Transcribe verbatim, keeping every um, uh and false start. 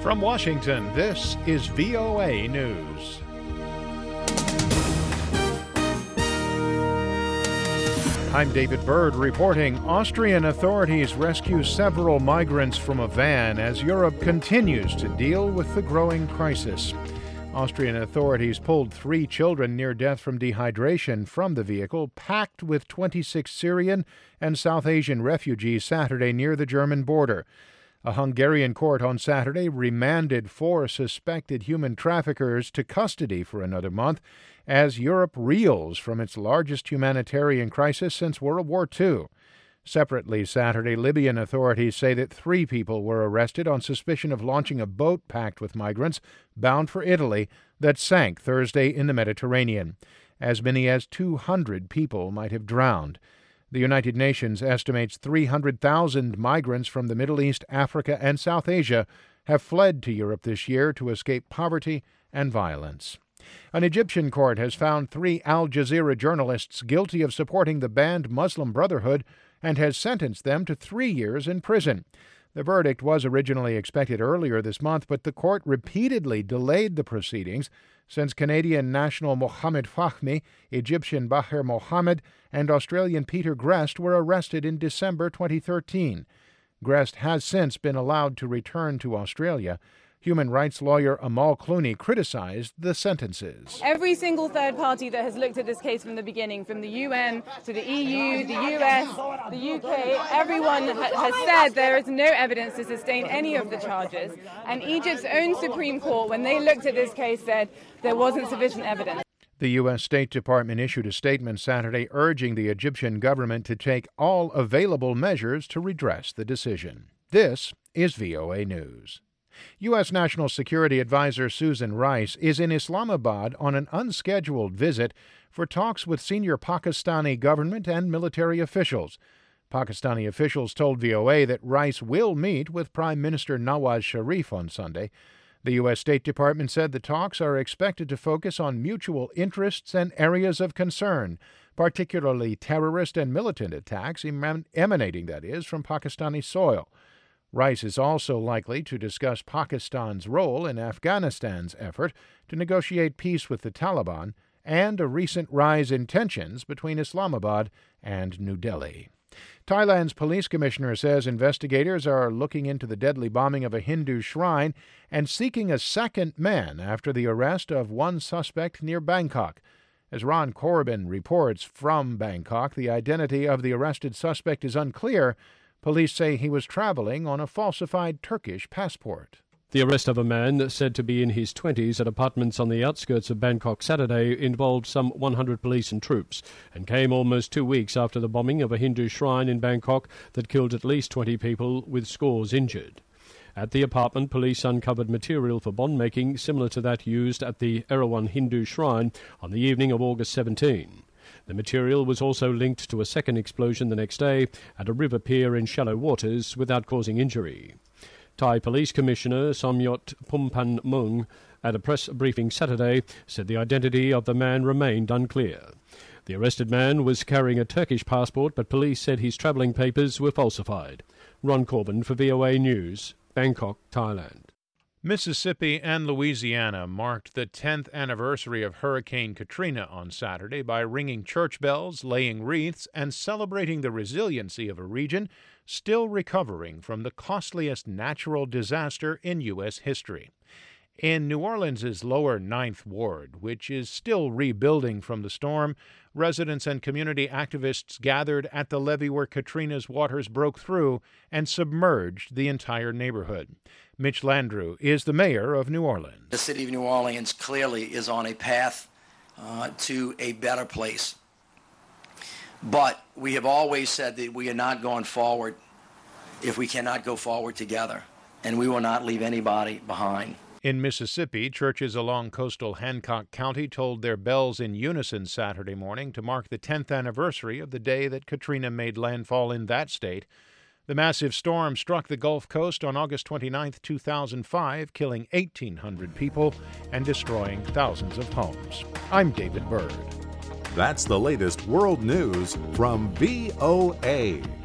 From Washington, this is V O A News. I'm David Byrd reporting. Austrian authorities rescue several migrants from a van as Europe continues to deal with the growing crisis. Austrian authorities pulled three children near death from dehydration from the vehicle packed with twenty-six Syrian and South Asian refugees Saturday near the German border. A Hungarian court on Saturday remanded four suspected human traffickers to custody for another month as Europe reels from its largest humanitarian crisis since World War Two. Separately Saturday, Libyan authorities say that three people were arrested on suspicion of launching a boat packed with migrants bound for Italy that sank Thursday in the Mediterranean. As many as two hundred people might have drowned. The United Nations estimates three hundred thousand migrants from the Middle East, Africa, and South Asia have fled to Europe this year to escape poverty and violence. An Egyptian court has found three Al Jazeera journalists guilty of supporting the banned Muslim Brotherhood and has sentenced them to three years in prison. The verdict was originally expected earlier this month, but the court repeatedly delayed the proceedings since Canadian national Mohamed Fahmy, Egyptian Baher Mohamed, and Australian Peter Grest were arrested in December twenty thirteen. Grest has since been allowed to return to Australia. Human rights lawyer Amal Clooney criticized the sentences. Every single third party that has looked at this case from the beginning, from the U N to the E U, the U S, the U K, everyone ha- has said there is no evidence to sustain any of the charges. And Egypt's own Supreme Court, when they looked at this case, said there wasn't sufficient evidence. The U S State Department issued a statement Saturday urging the Egyptian government to take all available measures to redress the decision. This is V O A News. U S. National Security Advisor Susan Rice is in Islamabad on an unscheduled visit for talks with senior Pakistani government and military officials. Pakistani officials told V O A that Rice will meet with Prime Minister Nawaz Sharif on Sunday. The U S. State Department said the talks are expected to focus on mutual interests and areas of concern, particularly terrorist and militant attacks eman- emanating, that is, from Pakistani soil. Rice is also likely to discuss Pakistan's role in Afghanistan's effort to negotiate peace with the Taliban and a recent rise in tensions between Islamabad and New Delhi. Thailand's police commissioner says investigators are looking into the deadly bombing of a Hindu shrine and seeking a second man after the arrest of one suspect near Bangkok. As Ron Corbin reports from Bangkok, the identity of the arrested suspect is unclear. Police say he was traveling on a falsified Turkish passport. The arrest of a man said to be in his twenties at apartments on the outskirts of Bangkok Saturday involved some one hundred police and troops and came almost two weeks after the bombing of a Hindu shrine in Bangkok that killed at least twenty people with scores injured. At the apartment, police uncovered material for bond-making similar to that used at the Erawan Hindu shrine on the evening of August seventeenth. The material was also linked to a second explosion the next day at a river pier in shallow waters without causing injury. Thai Police Commissioner Somyot Pumpan Mung, at a press briefing Saturday, said the identity of the man remained unclear. The arrested man was carrying a Turkish passport, but police said his travelling papers were falsified. Ron Corbin for V O A News, Bangkok, Thailand. Mississippi and Louisiana marked the tenth anniversary of Hurricane Katrina on Saturday by ringing church bells, laying wreaths, and celebrating the resiliency of a region still recovering from the costliest natural disaster in U S history. In New Orleans' lower Ninth Ward, which is still rebuilding from the storm, residents and community activists gathered at the levee where Katrina's waters broke through and submerged the entire neighborhood. Mitch Landrieu is the mayor of New Orleans. The city of New Orleans clearly is on a path uh, to a better place. But we have always said that we are not going forward if we cannot go forward together, and we will not leave anybody behind. In Mississippi, churches along coastal Hancock County tolled their bells in unison Saturday morning to mark the tenth anniversary of the day that Katrina made landfall in that state. The massive storm struck the Gulf Coast on August twenty-ninth, two thousand five, killing eighteen hundred people and destroying thousands of homes. I'm David Byrd. That's the latest world news from V O A.